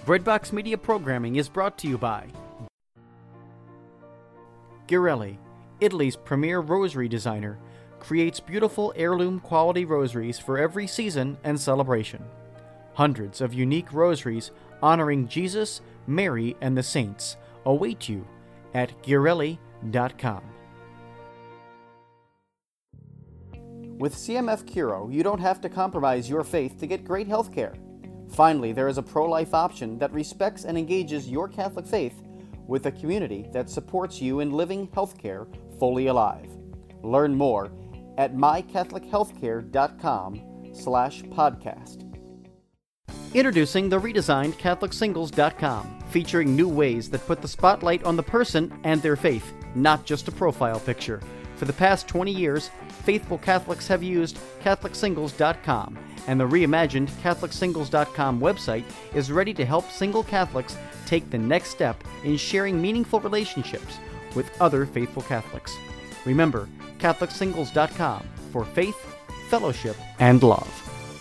Breadbox Media programming is brought to you by Ghirelli, Italy's premier rosary designer, creates beautiful heirloom quality rosaries for every season and celebration. Hundreds of unique rosaries honoring Jesus, Mary, and the saints await you at Ghirelli.com. With CMF Curo, you don't have to compromise your faith to get great health care. Finally, there is a pro-life option that respects and engages your Catholic faith with a community that supports you in living healthcare fully alive. Learn more at mycatholichealthcare.com/podcast. Introducing the redesigned CatholicSingles.com, featuring new ways that put the spotlight on the person and their faith, not just a profile picture. For the past 20 years, faithful Catholics have used CatholicSingles.com, and the reimagined CatholicSingles.com website is ready to help single Catholics take the next step in sharing meaningful relationships with other faithful Catholics. Remember, CatholicSingles.com for faith, fellowship, and love.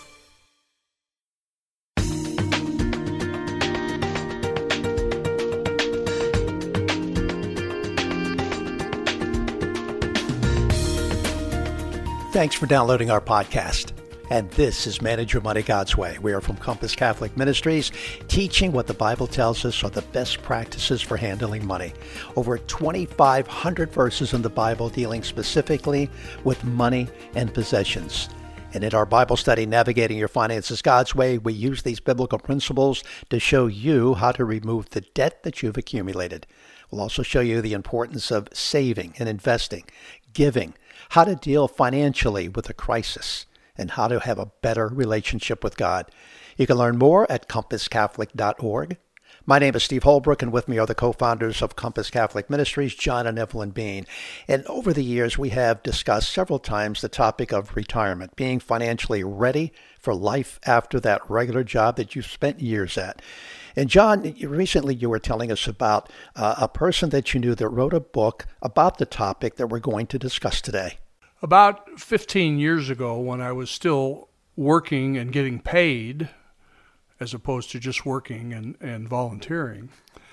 Thanks for downloading our podcast. And this is Manage Your Money God's Way. We are from Compass Catholic Ministries, teaching what the Bible tells us are the best practices for handling money. Over 2,500 verses in the Bible dealing specifically with money and possessions. And in our Bible study, Navigating Your Finances God's Way, we use these biblical principles to show you how to remove the debt that you've accumulated. We'll also show you the importance of saving and investing, giving, how to deal financially with a crisis, and how to have a better relationship with God. You can learn more at compasscatholic.org. My name is Steve Holbrook, and with me are the co-founders of Compass Catholic Ministries, John and Evelyn Bean. And over the years, we have discussed several times the topic of retirement, being financially ready for life after that regular job that you've spent years at. And John, recently you were telling us about a person that you knew that wrote a book about the topic that we're going to discuss today. About 15 years ago, when I was still working and getting paid, as opposed to just working and volunteering,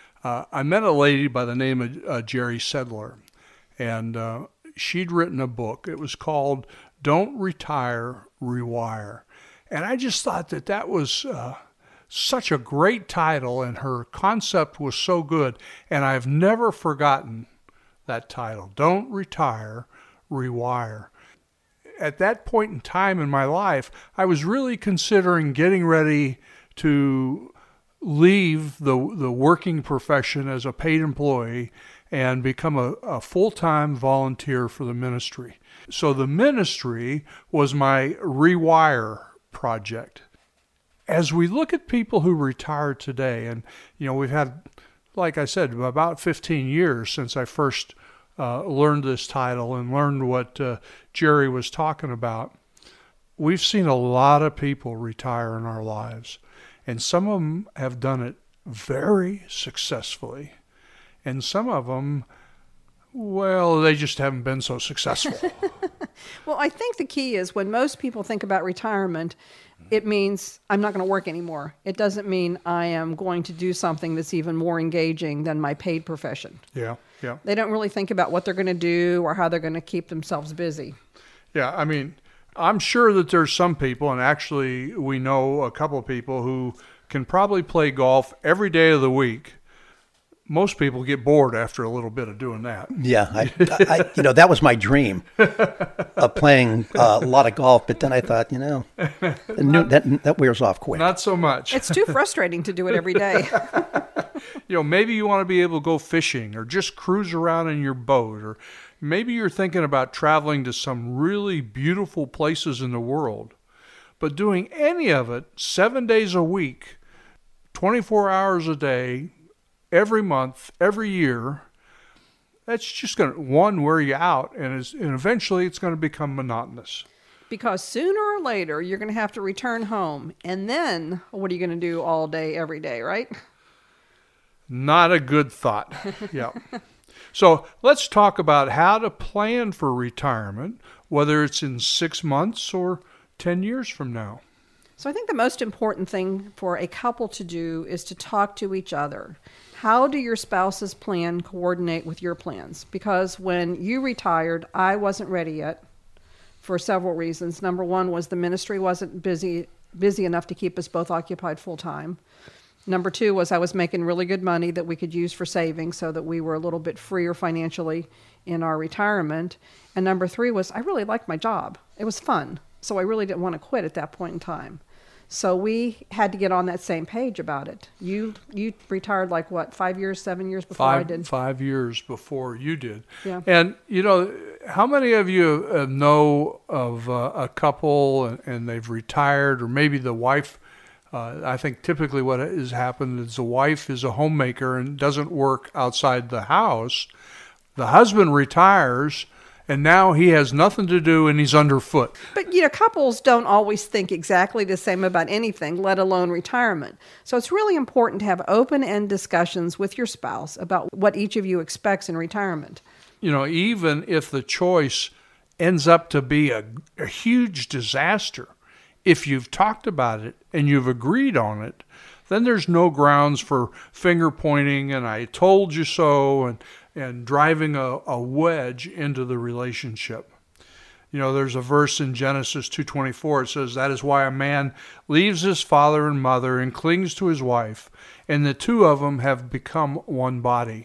I met a lady by the name of Jerry Sedler, and she'd written a book. It was called Don't Retire, Rewire. And I just thought that was such a great title, and her concept was so good, and I've never forgotten that title, Don't Retire, Rewire. At that point in time in my life, I was really considering getting ready to leave the working profession as a paid employee and become a full-time volunteer for the ministry. So the ministry was my Rewire project. As we look at people who retire today, and we've had, like I said, about 15 years since I first learned this title and learned what Jerry was talking about. We've seen a lot of people retire in our lives, and some of them have done it very successfully, and some of them, well, they just haven't been so successful. Well, I think the key is when most people think about retirement, it means I'm not going to work anymore. It doesn't mean I am going to do something that's even more engaging than my paid profession. Yeah. They don't really think about what they're going to do or how they're going to keep themselves busy. Yeah, I mean, I'm sure that there's some people, and actually we know a couple of people who can probably play golf every day of the week. Most people get bored after a little bit of doing that. Yeah, I that was my dream of playing a lot of golf. But then I thought, that wears off quick. Not so much. It's too frustrating to do it every day. Maybe you want to be able to go fishing or just cruise around in your boat, or maybe you're thinking about traveling to some really beautiful places in the world. But doing any of it 7 days a week, 24 hours a day, every month, every year, that's just going to, one, wear you out, and eventually it's going to become monotonous. Because sooner or later, you're going to have to return home. And then, what are you going to do all day, every day, right? Not a good thought. Yeah. So let's talk about how to plan for retirement, whether it's in 6 months or 10 years from now. So I think the most important thing for a couple to do is to talk to each other. How do your spouse's plan coordinate with your plans? Because when you retired, I wasn't ready yet for several reasons. Number one was the ministry wasn't busy enough to keep us both occupied full time. Number two was I was making really good money that we could use for savings so that we were a little bit freer financially in our retirement. And number three was I really liked my job. It was fun. So I really didn't want to quit at that point in time. So we had to get on that same page about it. You retired like what, 5 years, 7 years before I did? 5 years before you did. Yeah. And, how many of you know of a couple and they've retired, or maybe the wife, I think typically what has happened is the wife is a homemaker and doesn't work outside the house. The husband retires, and now he has nothing to do and he's underfoot. But, couples don't always think exactly the same about anything, let alone retirement. So it's really important to have open-end discussions with your spouse about what each of you expects in retirement. Even if the choice ends up to be a huge disaster, if you've talked about it and you've agreed on it, then there's no grounds for finger pointing and I told you so and driving a wedge into the relationship. There's a verse in Genesis 2:24. It says, "That is why a man leaves his father and mother and clings to his wife, and the two of them have become one body."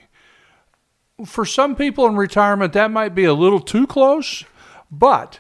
For some people in retirement, that might be a little too close, but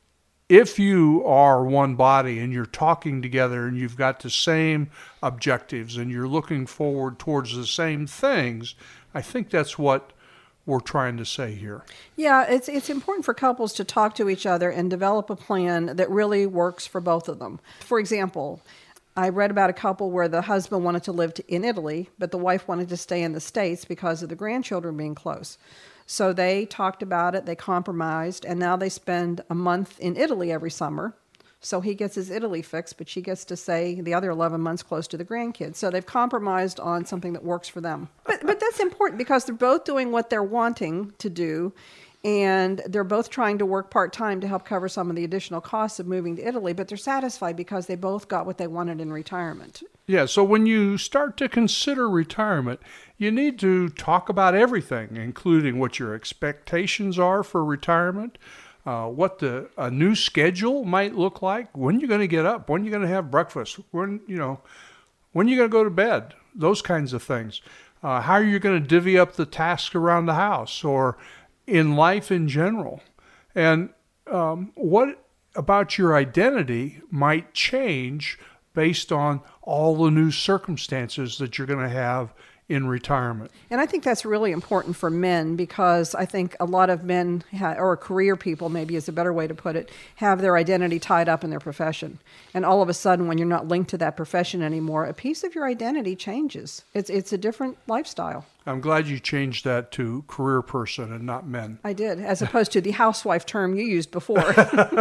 if you are one body and you're talking together and you've got the same objectives and you're looking forward towards the same things, I think that's what we're trying to say here. Yeah, it's important for couples to talk to each other and develop a plan that really works for both of them. For example, I read about a couple where the husband wanted to live in Italy, but the wife wanted to stay in the States because of the grandchildren being close. So they talked about it, they compromised, and now they spend a month in Italy every summer. So he gets his Italy fix, but she gets to stay the other 11 months close to the grandkids. So they've compromised on something that works for them. But that's important because they're both doing what they're wanting to do, and they're both trying to work part-time to help cover some of the additional costs of moving to Italy, but they're satisfied because they both got what they wanted in retirement. Yeah, so when you start to consider retirement, you need to talk about everything, including what your expectations are for retirement, what a new schedule might look like, when you're going to get up, when you're going to have breakfast, when you're going to go to bed, those kinds of things. How are you going to divvy up the tasks around the house or in life in general? And what about your identity might change based on all the new circumstances that you're going to have in retirement. And I think that's really important for men because I think a lot of men, or career people maybe is a better way to put it, have their identity tied up in their profession. And all of a sudden, when you're not linked to that profession anymore, a piece of your identity changes. It's a different lifestyle. I'm glad you changed that to career person and not men. I did, as opposed to the housewife term you used before.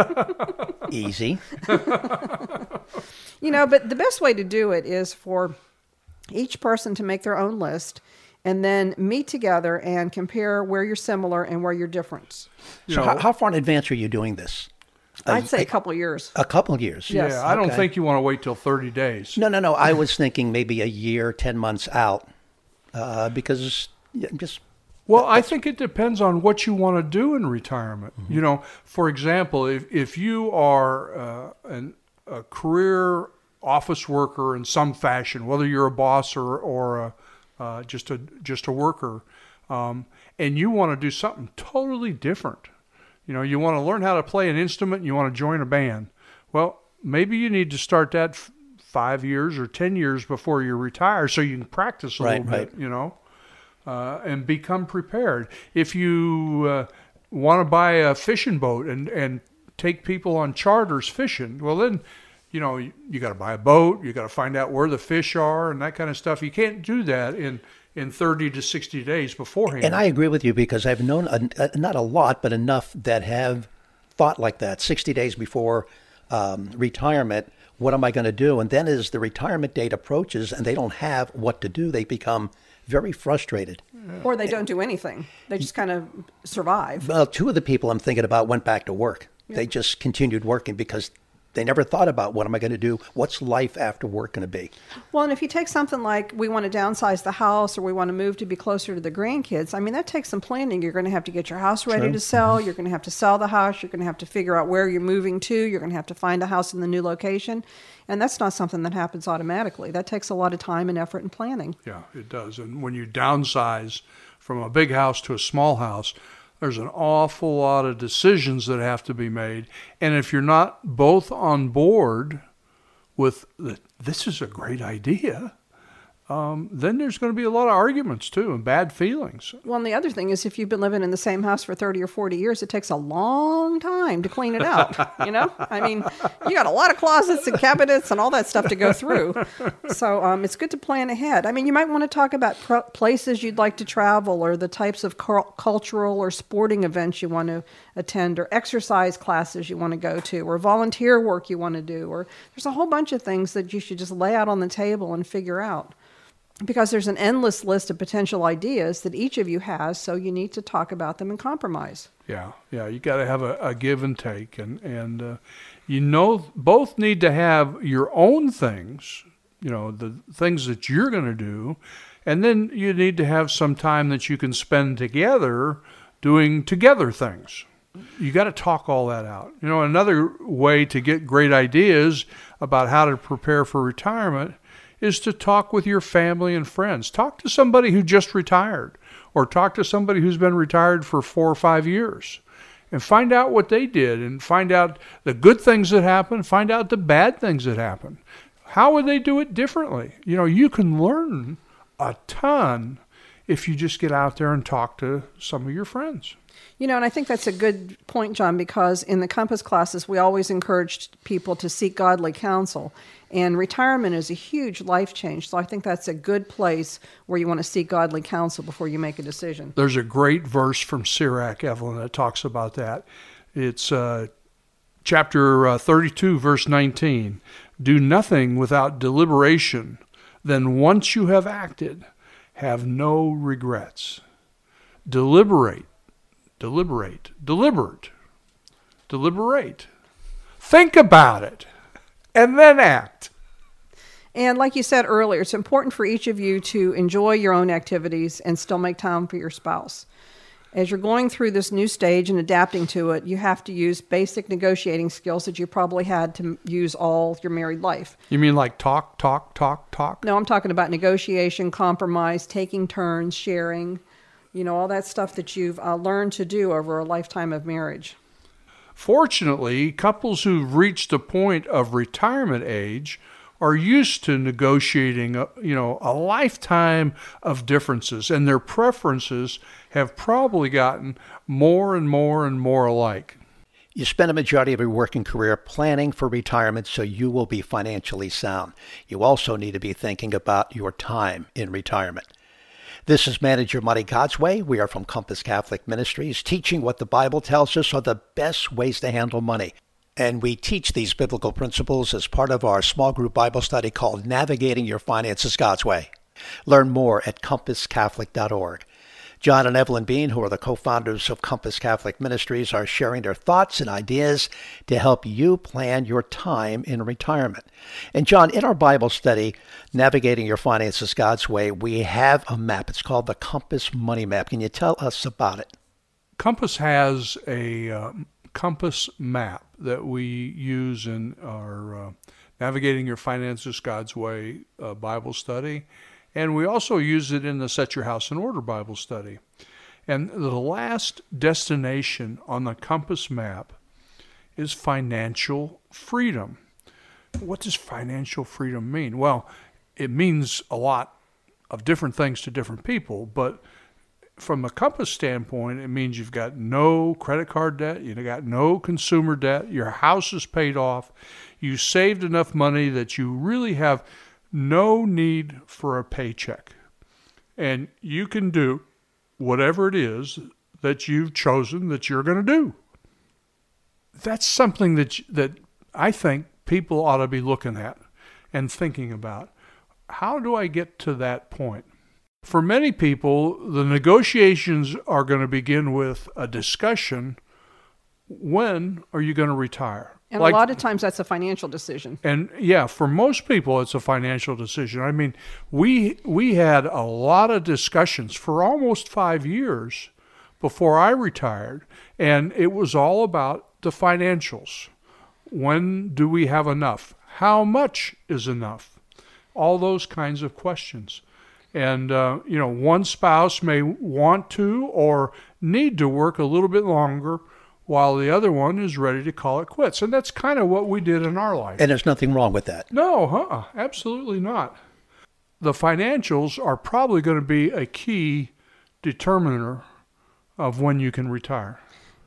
Easy. But the best way to do it is for each person to make their own list and then meet together and compare where you're similar and where you're different. So how far in advance are you doing this? I'd say a couple of years. A couple of years? Yes. Yeah, I don't think you want to wait till 30 days. No. I was thinking maybe a year, 10 months out because just... Well, I think it depends on what you want to do in retirement. Mm-hmm. For example, if you are a career office worker in some fashion, whether you're a boss or just a worker, and you want to do something totally different. You want to learn how to play an instrument and you want to join a band. Well, maybe you need to start that 5 years or 10 years before you retire so you can practice a little bit, and become prepared. If you want to buy a fishing boat and take people on charters fishing, well then, you got to buy a boat, you got to find out where the fish are and that kind of stuff. You can't do that in 30 to 60 days beforehand. And I agree with you because I've known not a lot, but enough that have thought like that 60 days before retirement. What am I going to do? And then as the retirement date approaches and they don't have what to do, they become very frustrated. Or they don't do anything. They just kind of survive. Well, two of the people I'm thinking about went back to work. Yeah. They just continued working because They never thought about, what am I going to do? What's life after work going to be? Well, and if you take something like we want to downsize the house or we want to move to be closer to the grandkids, I mean, that takes some planning. You're going to have to get your house ready to sell. You're going to have to sell the house. You're going to have to figure out where you're moving to. You're going to have to find a house in the new location. And that's not something that happens automatically. That takes a lot of time and effort and planning. Yeah, it does. And when you downsize from a big house to a small house, there's an awful lot of decisions that have to be made. And if you're not both on board with this is a great idea, then there's going to be a lot of arguments too and bad feelings. Well, and the other thing is if you've been living in the same house for 30 or 40 years, it takes a long time to clean it out, you know? I mean, you got a lot of closets and cabinets and all that stuff to go through. So it's good to plan ahead. I mean, you might want to talk about places you'd like to travel or the types of cultural or sporting events you want to attend or exercise classes you want to go to or volunteer work you want to do. Or there's a whole bunch of things that you should just lay out on the table and figure out. Because there's an endless list of potential ideas that each of you has, so you need to talk about them and compromise. Yeah, you got to have a give and take, and you know, both need to have your own things, you know, the things that you're going to do, and then you need to have some time that you can spend together doing together things. You got to talk all that out. You know, another way to get great ideas about how to prepare for retirement is to talk with your family and friends. Talk to somebody who just retired, or talk to somebody who's been retired for 4 or 5 years, and find out what they did, and find out the good things that happened, find out the bad things that happened. How would they do it differently? You know, you can learn a ton if you just get out there and talk to some of your friends. You know, and I think that's a good point, John, because in the Compass classes, we always encouraged people to seek godly counsel. And retirement is a huge life change. So I think that's a good place where you want to seek godly counsel before you make a decision. There's a great verse from Sirach, Evelyn, that talks about that. It's chapter 32, verse 19. Do nothing without deliberation. Then once you have acted, have no regrets. Deliberate. Think about it, and then act. And like you said earlier, it's important for each of you to enjoy your own activities and still make time for your spouse. As you're going through this new stage and adapting to it, you have to use basic negotiating skills that you probably had to use all your married life. You mean like talk? No, I'm talking about negotiation, compromise, taking turns, sharing. You know, all that stuff that you've learned to do over a lifetime of marriage. Fortunately, couples who've reached the point of retirement age are used to negotiating, a lifetime of differences, and their preferences have probably gotten more and more and more alike. You spend a majority of your working career planning for retirement so you will be financially sound. You also need to be thinking about your time in retirement. This is Manage Your Money God's Way. We are from Compass Catholic Ministries, teaching what the Bible tells us are the best ways to handle money. And we teach these biblical principles as part of our small group Bible study called Navigating Your Finances God's Way. Learn more at compasscatholic.org. John and Evelyn Bean, who are the co-founders of Compass Catholic Ministries, are sharing their thoughts and ideas to help you plan your time in retirement. And John, in our Bible study, Navigating Your Finances God's Way, we have a map. It's called the Compass Money Map. Can you tell us about it? Compass has a compass map that we use in our Navigating Your Finances God's Way Bible study. And we also use it in the Set Your House in Order Bible study. And the last destination on the compass map is financial freedom. What does financial freedom mean? Well, it means a lot of different things to different people, but from a compass standpoint, it means you've got no credit card debt, you've got no consumer debt, your house is paid off, you saved enough money that you really have no need for a paycheck. And you can do whatever it is that you've chosen that you're going to do. That's something that I think people ought to be looking at and thinking about. How do I get to that point? For many people, the negotiations are going to begin with a discussion. When are you going to retire? And a lot of times that's a financial decision. And yeah, for most people, it's a financial decision. I mean, we had a lot of discussions for almost 5 years before I retired, and it was all about the financials. When do we have enough? How much is enough? All those kinds of questions. And, one spouse may want to or need to work a little bit longer while the other one is ready to call it quits. And that's kind of what we did in our life. And there's nothing wrong with that. No, absolutely not. The financials are probably going to be a key determiner of when you can retire.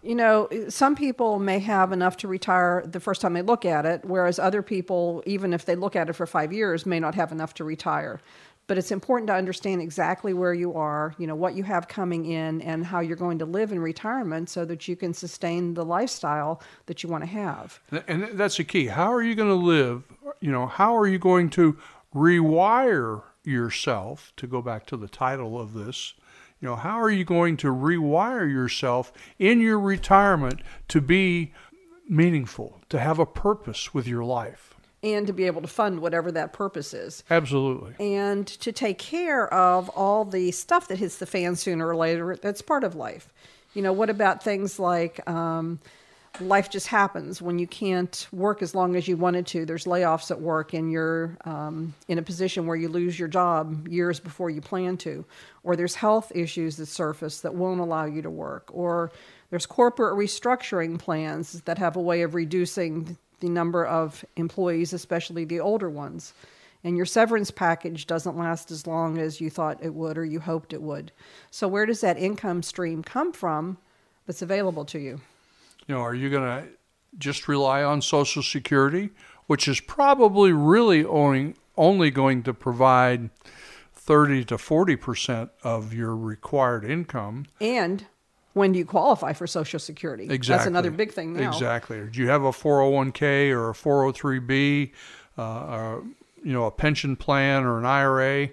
Some people may have enough to retire the first time they look at it, whereas other people, even if they look at it for 5 years, may not have enough to retire. But it's important to understand exactly where you are, what you have coming in, and how you're going to live in retirement so that you can sustain the lifestyle that you want to have. And that's the key. How are you going to live? How are you going to rewire yourself, to go back to the title of this? How are you going to rewire yourself in your retirement to be meaningful, to have a purpose with your life? And to be able to fund whatever that purpose is. Absolutely. And to take care of all the stuff that hits the fan sooner or later, that's part of life. What about things like life just happens when you can't work as long as you wanted to? There's layoffs at work and you're in a position where you lose your job years before you plan to. Or there's health issues that surface that won't allow you to work. Or there's corporate restructuring plans that have a way of reducing the number of employees, especially the older ones. And your severance package doesn't last as long as you thought it would or you hoped it would. So where does that income stream come from that's available to you? Are you going to just rely on Social Security, which is probably really only going to provide 30 to 40% of your required income? And when do you qualify for Social Security? Exactly. That's another big thing now. Exactly. Do you have a 401k or a 403b, a pension plan or an IRA?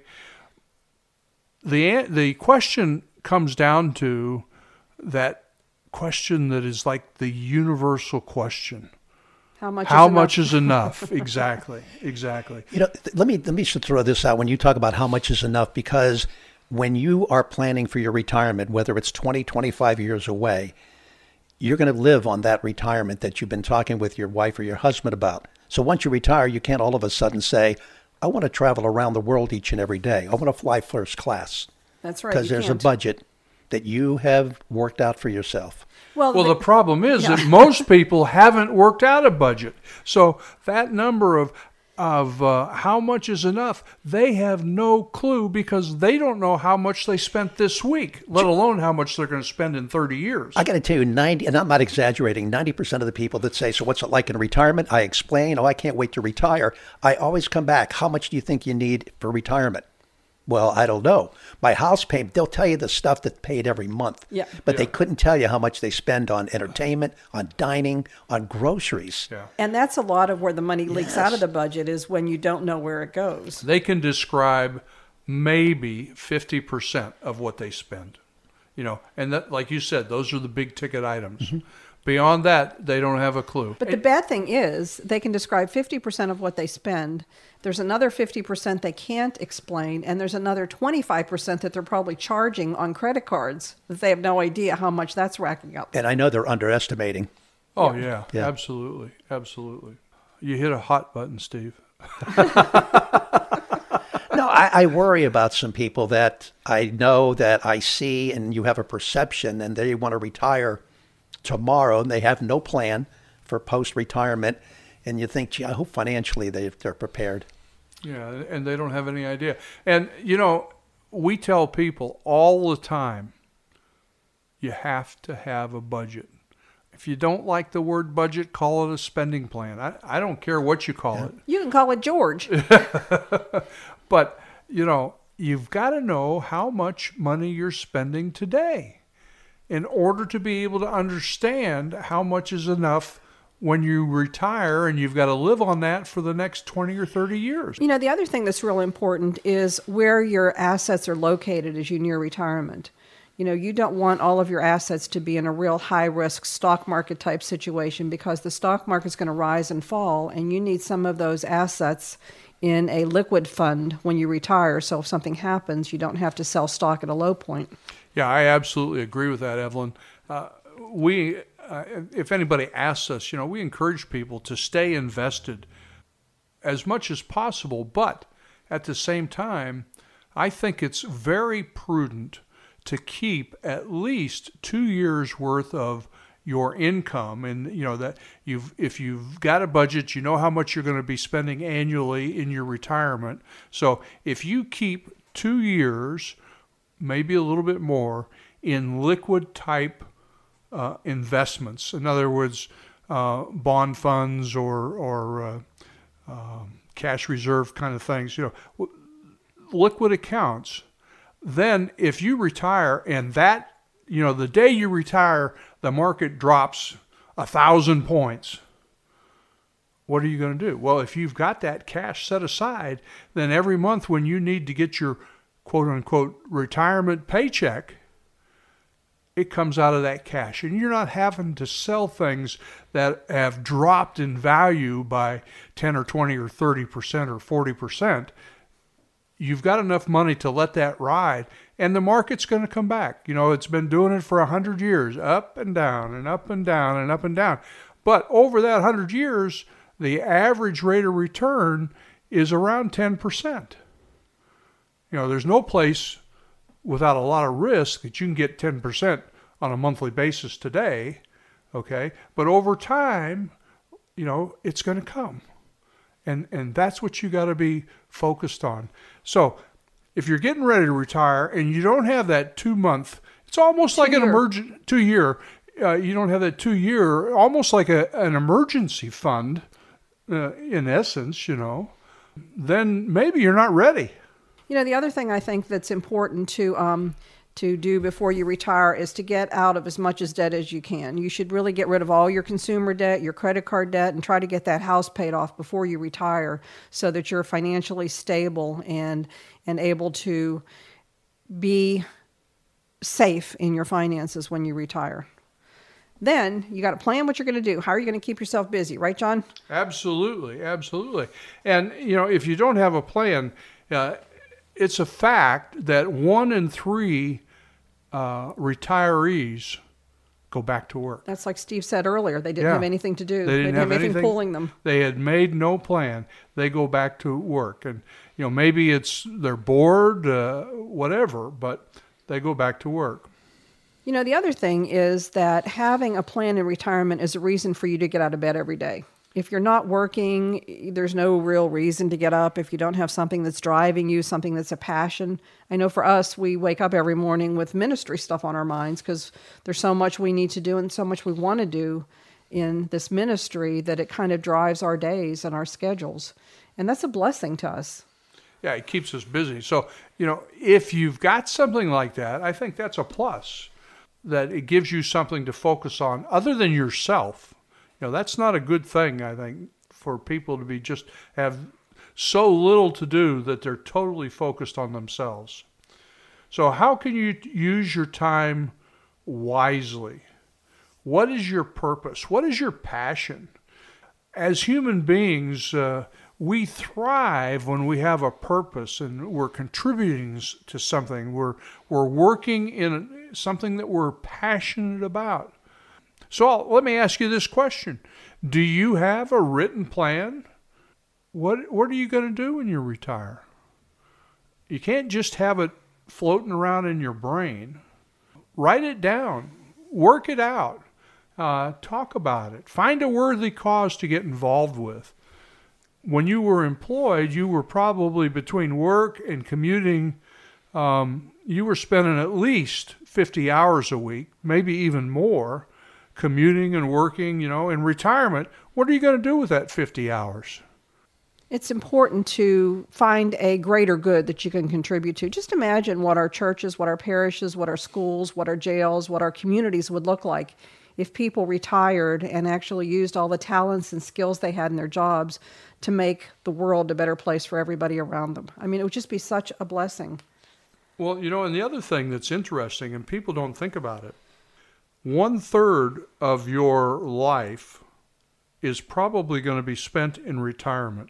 The question comes down to that question that is like the universal question. How much is enough? Exactly. Let me throw this out when you talk about how much is enough, because when you are planning for your retirement, whether it's 20, 25 years away, you're going to live on that retirement that you've been talking with your wife or your husband about. So once you retire, you can't all of a sudden say, I want to travel around the world each and every day. I want to fly first class. That's right. Because there's a budget that you have worked out for yourself. Well, the problem is that most people haven't worked out a budget. So that number of how much is enough, they have no clue, because they don't know how much they spent this week, let alone how much they're going to spend in 30 years. I got to tell you, and I'm not exaggerating, 90% of the people that say, so what's it like in retirement? I explain, I can't wait to retire. I always come back, how much do you think you need for retirement? Well, I don't know. My house payment, they'll tell you the stuff that's paid every month. Yeah. But they couldn't tell you how much they spend on entertainment, on dining, on groceries. Yeah. And that's a lot of where the money leaks out of the budget, is when you don't know where it goes. They can describe maybe 50% of what they spend. And that, like you said, those are the big ticket items. Mm-hmm. Beyond that, they don't have a clue. But the bad thing is they can describe 50% of what they spend. There's another 50% they can't explain, and there's another 25% that they're probably charging on credit cards that they have no idea how much that's racking up. And I know they're underestimating. Oh, yeah. Absolutely. You hit a hot button, Steve. No, I worry about some people that I know, that I see, and you have a perception, and they want to retire tomorrow, and they have no plan for post-retirement, and you think, gee, I hope financially they're prepared. Yeah, and they don't have any idea. And, we tell people all the time, you have to have a budget. If you don't like the word budget, call it a spending plan. I don't care what you call it. You can call it George. But, you've got to know how much money you're spending today in order to be able to understand how much is enough when you retire, and you've got to live on that for the next 20 or 30 years. The other thing that's real important is where your assets are located as you near retirement. You don't want all of your assets to be in a real high-risk stock market type situation, because the stock market's going to rise and fall, and you need some of those assets in a liquid fund when you retire, so if something happens, you don't have to sell stock at a low point. Yeah, I absolutely agree with that, Evelyn. If anybody asks us, we encourage people to stay invested as much as possible, but at the same time, I think it's very prudent to keep at least 2 years worth of your income, and that if you've got a budget, you know how much you're going to be spending annually in your retirement. So if you keep 2 years, maybe a little bit more, in liquid type investments, in other words, bond funds or cash reserve kind of things, liquid accounts, then if you retire and that, the day you retire, the market drops 1,000 points, what are you going to do? Well, if you've got that cash set aside, then every month when you need to get your quote unquote retirement paycheck, it comes out of that cash. And you're not having to sell things that have dropped in value by 10 or 20 or 30% or 40%. You've got enough money to let that ride, and the market's going to come back. It's been doing it for 100 years, up and down and up and down and up and down. But over that 100 years, the average rate of return is around 10%. There's no place without a lot of risk that you can get 10% on a monthly basis today, okay? But over time, it's going to come. And that's what you got to be focused on. So if you're getting ready to retire and you don't have that 2 month, it's almost like an emergent 2 year. You don't have that 2 year, almost like an emergency fund, in essence. Then maybe you're not ready. The other thing I think that's important to do before you retire is to get out of as much as debt as you can. You should really get rid of all your consumer debt, your credit card debt, and try to get that house paid off before you retire, so that you're financially stable and able to be safe in your finances when you retire. Then you got to plan what you're going to do. How are you going to keep yourself busy, right, John? Absolutely, absolutely. And if you don't have a plan, it's a fact that 1 in 3 retirees go back to work. That's like Steve said earlier. They didn't have anything to do. They didn't have anything pulling them. They had made no plan. They go back to work. And, maybe they're bored, whatever, but they go back to work. The other thing is that having a plan in retirement is a reason for you to get out of bed every day. If you're not working, there's no real reason to get up. If you don't have something that's driving you, something that's a passion. I know for us, we wake up every morning with ministry stuff on our minds, because there's so much we need to do and so much we want to do in this ministry that it kind of drives our days and our schedules. And that's a blessing to us. Yeah, it keeps us busy. So, if you've got something like that, I think that's a plus, that it gives you something to focus on other than yourself. That's not a good thing, I think, for people to have so little to do that they're totally focused on themselves. So how can you use your time wisely? What is your purpose? What is your passion? As human beings, we thrive when we have a purpose and we're contributing to something. We're working in something that we're passionate about. So let me ask you this question. Do you have a written plan? What are you going to do when you retire? You can't just have it floating around in your brain. Write it down. Work it out. Talk about it. Find a worthy cause to get involved with. When you were employed, you were probably between work and commuting. You were spending at least 50 hours a week, maybe even more, commuting and working. In retirement, what are you going to do with that 50 hours? It's important to find a greater good that you can contribute to. Just imagine what our churches, what our parishes, what our schools, what our jails, what our communities would look like if people retired and actually used all the talents and skills they had in their jobs to make the world a better place for everybody around them. I mean, it would just be such a blessing. Well, and the other thing that's interesting, and people don't think about it, 1/3 of your life is probably going to be spent in retirement.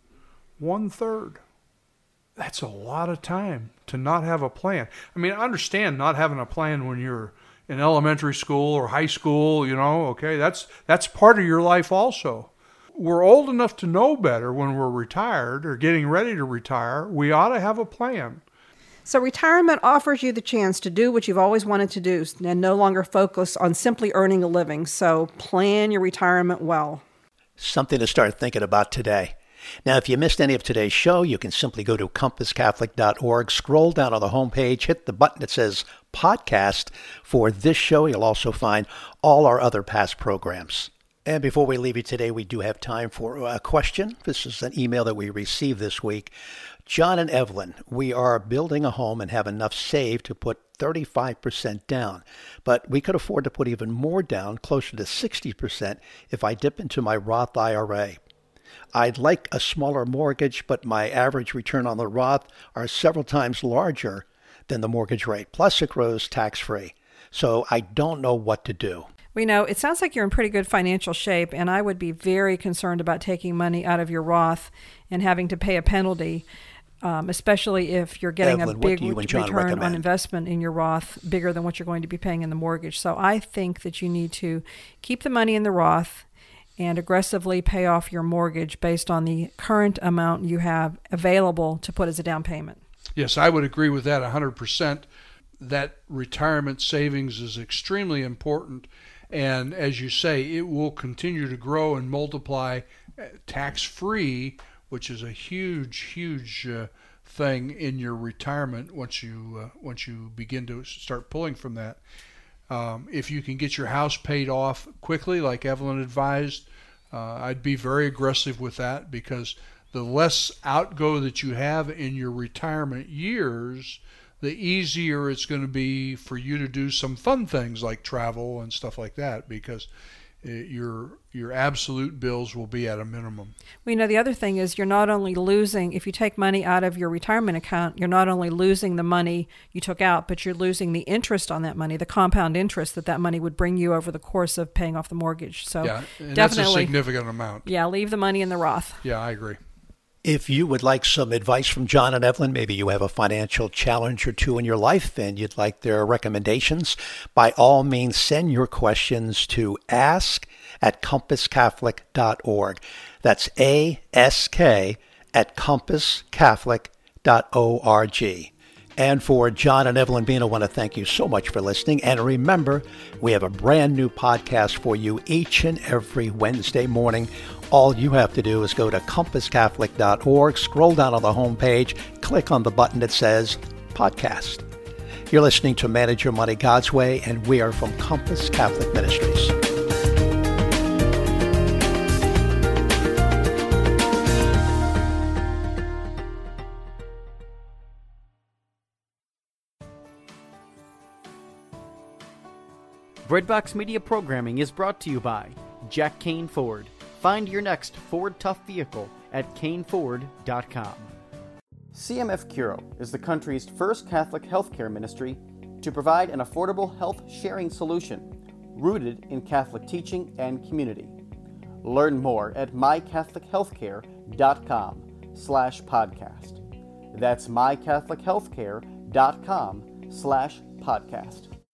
1/3. That's a lot of time to not have a plan. I mean, I understand not having a plan when you're in elementary school or high school, okay, that's part of your life also. We're old enough to know better when we're retired or getting ready to retire. We ought to have a plan. So retirement offers you the chance to do what you've always wanted to do and no longer focus on simply earning a living. So plan your retirement well. Something to start thinking about today. Now, if you missed any of today's show, you can simply go to compasscatholic.org, scroll down on the homepage, hit the button that says podcast for this show. You'll also find all our other past programs. And before we leave you today, we do have time for a question. This is an email that we received this week. John and Evelyn, we are building a home and have enough saved to put 35% down, but we could afford to put even more down, closer to 60%, if I dip into my Roth IRA. I'd like a smaller mortgage, but my average return on the Roth are several times larger than the mortgage rate, plus it grows tax-free. So I don't know what to do. It sounds like you're in pretty good financial shape, and I would be very concerned about taking money out of your Roth and having to pay a penalty, especially if you're getting Evelyn, a big return on investment in your Roth, bigger than what you're going to be paying in the mortgage. So I think that you need to keep the money in the Roth and aggressively pay off your mortgage based on the current amount you have available to put as a down payment. Yes, I would agree with that 100%. That retirement savings is extremely important. And as you say, it will continue to grow and multiply tax-free, which is a huge thing in your retirement once you begin to start pulling from that. If you can get your house paid off quickly, like Evelyn advised, I'd be very aggressive with that, because the less outgo that you have in your retirement years, the easier it's going to be for you to do some fun things like travel and stuff like that, because your absolute bills will be at a minimum. Well, the other thing is you're not only losing, if you take money out of your retirement account, you're not only losing the money you took out, but you're losing the interest on that money, the compound interest that money would bring you over the course of paying off the mortgage. So yeah, and definitely, that's a significant amount. Yeah, leave the money in the Roth. Yeah, I agree. If you would like some advice from John and Evelyn, maybe you have a financial challenge or two in your life and you'd like their recommendations, by all means, send your questions to ask@compasscatholic.org. That's ask@compasscatholic.org. And for John and Evelyn Bean, I want to thank you so much for listening. And remember, we have a brand new podcast for you each and every Wednesday morning. All you have to do is go to compasscatholic.org, scroll down on the homepage, click on the button that says podcast. You're listening to Manage Your Money God's Way, and we are from Compass Catholic Ministries. Breadbox Media programming is brought to you by Jack Kane Ford. Find your next Ford Tough vehicle at caneford.com. CMF Curo is the country's first Catholic healthcare ministry to provide an affordable health sharing solution rooted in Catholic teaching and community. Learn more at mycatholichealthcare.com/podcast. That's mycatholichealthcare.com/podcast.